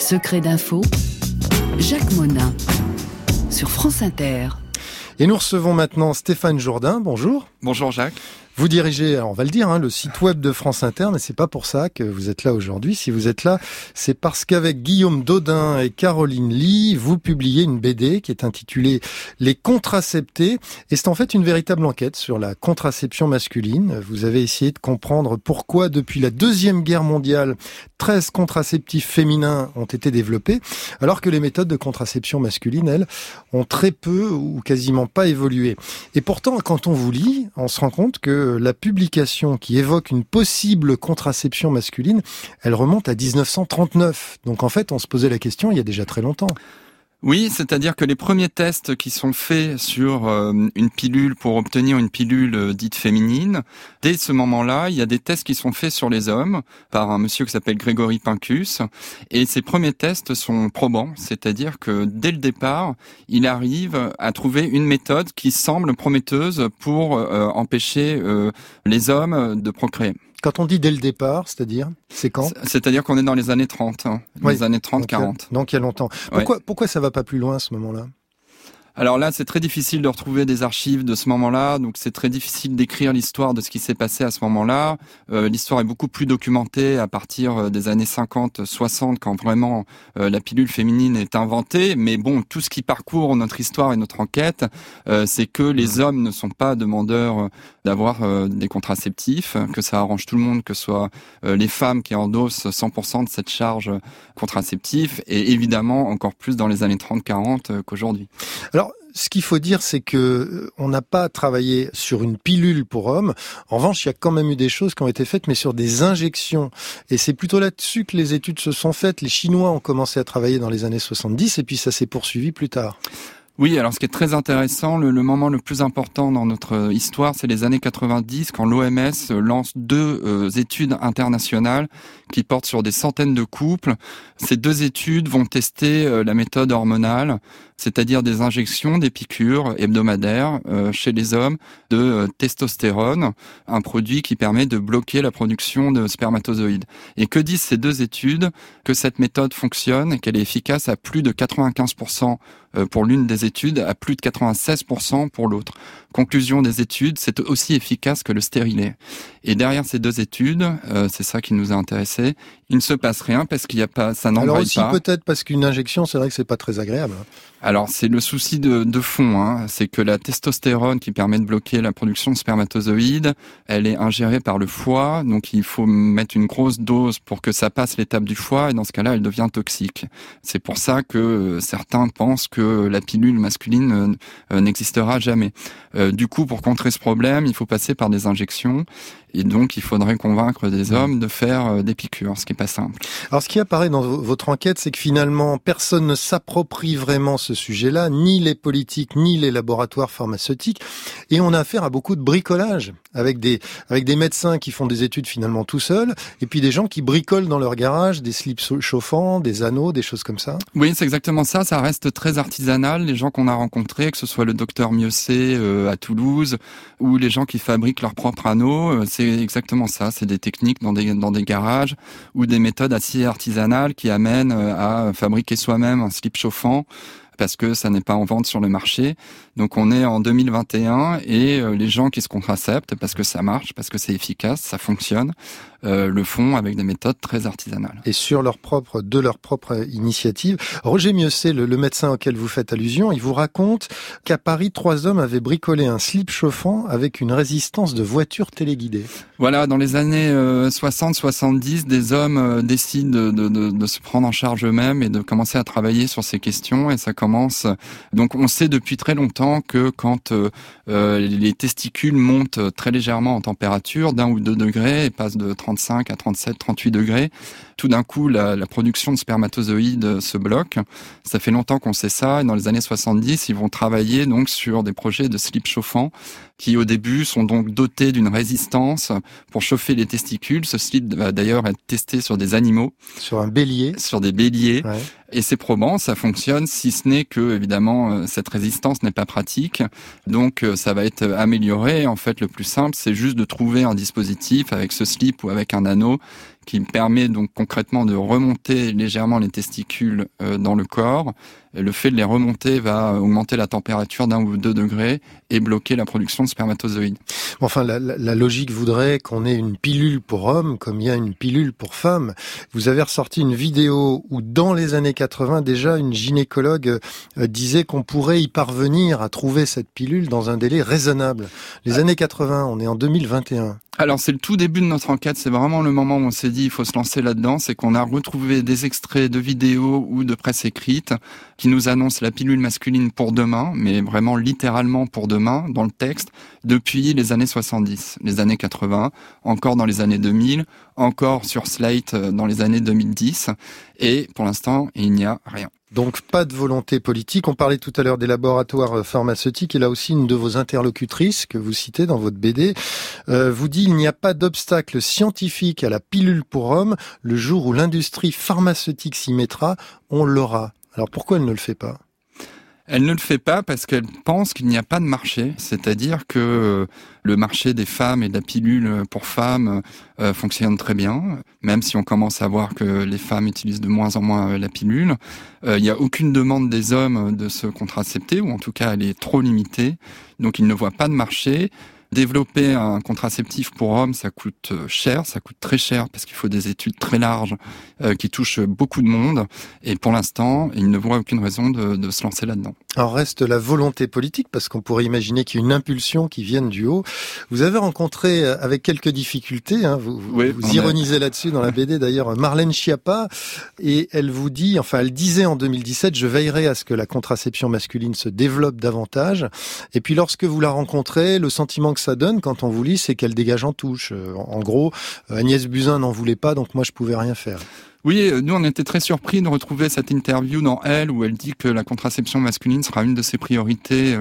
Secret d'info, Jacques Monin, sur France Inter. Et nous recevons maintenant Stéphane Jourdain. Bonjour. Bonjour Jacques. Vous dirigez, alors on va le dire, le site web de France Inter, mais c'est pas pour ça que vous êtes là aujourd'hui. Si vous êtes là, c'est parce qu'avec Guillaume Daudin et Caroline Lee, vous publiez une BD qui est intitulée Les contraceptés. Et c'est en fait une véritable enquête sur la contraception masculine. Vous avez essayé de comprendre pourquoi, depuis la Deuxième Guerre mondiale, 13 contraceptifs féminins ont été développés, alors que les méthodes de contraception masculine, elles, ont très peu ou quasiment pas évolué. Et pourtant, quand on vous lit, on se rend compte que la publication qui évoque une possible contraception masculine, elle remonte à 1939. Donc en fait, on se posait la question il y a déjà très longtemps. Oui, c'est-à-dire que les premiers tests qui sont faits sur une pilule pour obtenir une pilule dite féminine, dès ce moment-là, il y a des tests qui sont faits sur les hommes par un monsieur qui s'appelle Grégory Pincus. Et ces premiers tests sont probants, c'est-à-dire que dès le départ, il arrive à trouver une méthode qui semble prometteuse pour empêcher les hommes de procréer. Quand on dit dès le départ, c'est-à-dire, c'est quand ? C'est-à-dire qu'on est dans les années 30, les années 30-40. Donc il y a longtemps. Pourquoi ça va pas plus loin à ce moment-là ? Alors là, c'est très difficile de retrouver des archives de ce moment-là, donc c'est très difficile d'écrire l'histoire de ce qui s'est passé à ce moment-là. L'histoire est beaucoup plus documentée à partir des années 50-60, quand vraiment la pilule féminine est inventée. Mais bon, tout ce qui parcourt notre histoire et notre enquête, c'est que les hommes ne sont pas demandeurs d'avoir des contraceptifs, que ça arrange tout le monde, que ce soit les femmes qui endossent 100% de cette charge contraceptive, et évidemment encore plus dans les années 30-40 qu'aujourd'hui. Alors, ce qu'il faut dire, c'est que on n'a pas travaillé sur une pilule pour hommes. En revanche, il y a quand même eu des choses qui ont été faites, mais sur des injections. Et c'est plutôt là-dessus que les études se sont faites. Les Chinois ont commencé à travailler dans les années 70, et puis ça s'est poursuivi plus tard. Oui, alors ce qui est très intéressant, le moment le plus important dans notre histoire, c'est les années 90, quand l'OMS lance deux études internationales qui portent sur des centaines de couples. Ces deux études vont tester la méthode hormonale, c'est-à-dire des injections, des piqûres hebdomadaires chez les hommes de testostérone, un produit qui permet de bloquer la production de spermatozoïdes. Et que disent ces deux études ? Que cette méthode fonctionne et qu'elle est efficace à plus de 95% pour l'une des études, à plus de 96% pour l'autre. Conclusion des études, c'est aussi efficace que le stérilet. Et derrière ces deux études, c'est ça qui nous a intéressés, il ne se passe rien parce qu'il n'y a pas, ça n'envoie pas. Alors aussi peut-être parce qu'une injection, c'est vrai que c'est pas très agréable. Alors c'est le souci de fond, c'est que la testostérone qui permet de bloquer la production de spermatozoïdes, elle est ingérée par le foie, donc il faut mettre une grosse dose pour que ça passe l'étape du foie, et dans ce cas-là, elle devient toxique. C'est pour ça que certains pensent que la pilule masculine n'existera jamais. Du coup, pour contrer ce problème, il faut passer par des injections. Et donc, il faudrait convaincre des hommes de faire des piqûres, ce qui n'est pas simple. Alors, ce qui apparaît dans votre enquête, c'est que finalement, personne ne s'approprie vraiment ce sujet-là, ni les politiques, ni les laboratoires pharmaceutiques. Et on a affaire à beaucoup de bricolage, avec des médecins qui font des études finalement tout seuls, et puis des gens qui bricolent dans leur garage des slips chauffants, des anneaux, des choses comme ça. Oui, c'est exactement ça. Ça reste très artisanal. Les gens qu'on a rencontrés, que ce soit le docteur Mieuxet à Toulouse, ou les gens qui fabriquent leurs propres anneaux, c'est exactement ça. C'est des techniques dans des garages ou des méthodes assez artisanales qui amènent à fabriquer soi-même un slip chauffant parce que ça n'est pas en vente sur le marché. Donc on est en 2021 et les gens qui se contraceptent parce que ça marche, parce que c'est efficace, ça fonctionne, le font avec des méthodes très artisanales. Et de leur propre initiative. Roger Mieuxet, le médecin auquel vous faites allusion, il vous raconte qu'à Paris, 3 hommes avaient bricolé un slip chauffant avec une résistance de voiture téléguidée. Voilà, dans les années 60-70, des hommes décident de se prendre en charge eux-mêmes et de commencer à travailler sur ces questions, et ça commence. Donc on sait depuis très longtemps que quand les testicules montent très légèrement en température d'1 ou 2 degrés et passent de 35 à 37, 38 degrés, tout d'un coup la production de spermatozoïdes se bloque. Ça fait longtemps qu'on sait ça, et dans les années 70, ils vont travailler donc sur des projets de slip chauffants qui au début sont donc dotés d'une résistance pour chauffer les testicules. Ce slip va d'ailleurs être testé sur des animaux. Sur un bélier. Sur des béliers. Ouais. Et c'est probant, ça fonctionne, si ce n'est que, évidemment, cette résistance n'est pas pratique. Donc, ça va être amélioré. En fait, le plus simple, c'est juste de trouver un dispositif avec ce slip ou avec un anneau qui permet donc concrètement de remonter légèrement les testicules dans le corps. Le fait de les remonter va augmenter la température d'1 ou 2 degrés et bloquer la production de spermatozoïdes. Enfin, la logique voudrait qu'on ait une pilule pour hommes comme il y a une pilule pour femmes. Vous avez ressorti une vidéo où, dans les années 80, déjà, une gynécologue disait qu'on pourrait y parvenir à trouver cette pilule dans un délai raisonnable. Les années 80, on est en 2021. Alors c'est le tout début de notre enquête, c'est vraiment le moment où on s'est dit il faut se lancer là-dedans, c'est qu'on a retrouvé des extraits de vidéos ou de presse écrite qui nous annoncent la pilule masculine pour demain, mais vraiment littéralement pour demain dans le texte, depuis les années 70, les années 80, encore dans les années 2000, encore sur Slate dans les années 2010, et pour l'instant il n'y a rien. Donc pas de volonté politique. On parlait tout à l'heure des laboratoires pharmaceutiques et là aussi une de vos interlocutrices que vous citez dans votre BD vous dit il n'y a pas d'obstacle scientifique à la pilule pour hommes. Le jour où l'industrie pharmaceutique s'y mettra, on l'aura. Alors pourquoi elle ne le fait pas ? Elle ne le fait pas parce qu'elle pense qu'il n'y a pas de marché, c'est-à-dire que le marché des femmes et de la pilule pour femmes fonctionne très bien, même si on commence à voir que les femmes utilisent de moins en moins la pilule. Il n'y a aucune demande des hommes de se contracepter, ou en tout cas elle est trop limitée, donc ils ne voient pas de marché. Développer un contraceptif pour hommes, ça coûte cher, ça coûte très cher parce qu'il faut des études très larges qui touchent beaucoup de monde. Et pour l'instant, ils ne voient aucune raison de se lancer là-dedans. Alors reste la volonté politique parce qu'on pourrait imaginer qu'il y a une impulsion qui vienne du haut. Vous avez rencontré avec quelques difficultés, vous ironisez là-dessus dans la BD d'ailleurs, Marlène Schiappa, et elle vous dit, enfin elle disait en 2017, je veillerai à ce que la contraception masculine se développe davantage. Et puis lorsque vous la rencontrez, le sentiment que ça donne quand on vous lit, c'est qu'elle dégage en touche. En gros, Agnès Buzyn n'en voulait pas, donc moi je pouvais rien faire. Oui, nous on était très surpris de retrouver cette interview dans Elle où elle dit que la contraception masculine sera une de ses priorités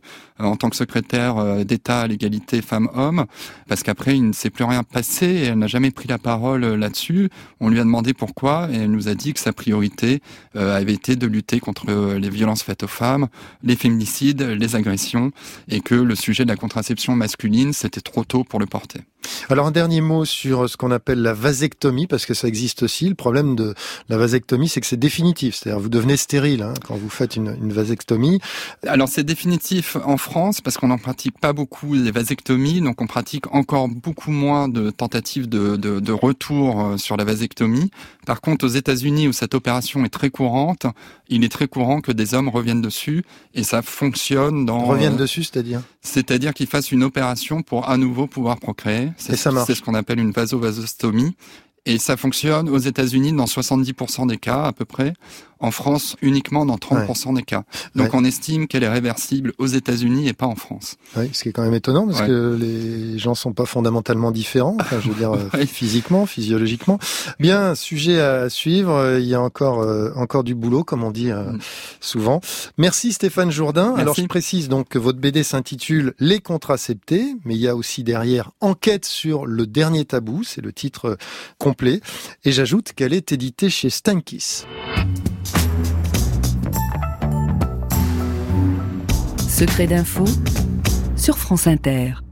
en tant que secrétaire d'État à l'égalité femmes-hommes, parce qu'après il ne s'est plus rien passé et elle n'a jamais pris la parole là-dessus. On lui a demandé pourquoi et elle nous a dit que sa priorité avait été de lutter contre les violences faites aux femmes, les féminicides, les agressions, et que le sujet de la contraception masculine c'était trop tôt pour le porter. Alors un dernier mot sur ce qu'on appelle la vasectomie, parce que ça existe aussi. Le problème de la vasectomie, c'est que c'est définitif. C'est-à-dire vous devenez stérile quand vous faites une vasectomie. Alors c'est définitif en France parce qu'on n'en pratique pas beaucoup les vasectomies, donc on pratique encore beaucoup moins de tentatives de retour sur la vasectomie. Par contre, aux États-Unis où cette opération est très courante, il est très courant que des hommes reviennent dessus et ça fonctionne dans... Reviennent dessus, c'est-à-dire ? C'est-à-dire qu'ils fassent une opération pour à nouveau pouvoir procréer. Et ça marche. C'est ce qu'on appelle une vasovasostomie. Et ça fonctionne aux États-Unis dans 70% des cas à peu près. En France, uniquement dans 30% des cas. Donc on estime qu'elle est réversible aux États-Unis et pas en France. Oui, ce qui est quand même étonnant parce que les gens sont pas fondamentalement différents, enfin, je veux dire physiquement, physiologiquement. Bien, sujet à suivre, il y a encore du boulot comme on dit souvent. Merci Stéphane Jourdain. Merci. Alors je précise donc que votre BD s'intitule Les contraceptés, mais il y a aussi derrière Enquête sur le dernier tabou, c'est le titre complet et j'ajoute qu'elle est éditée chez Stankis. Secret d'info sur France Inter.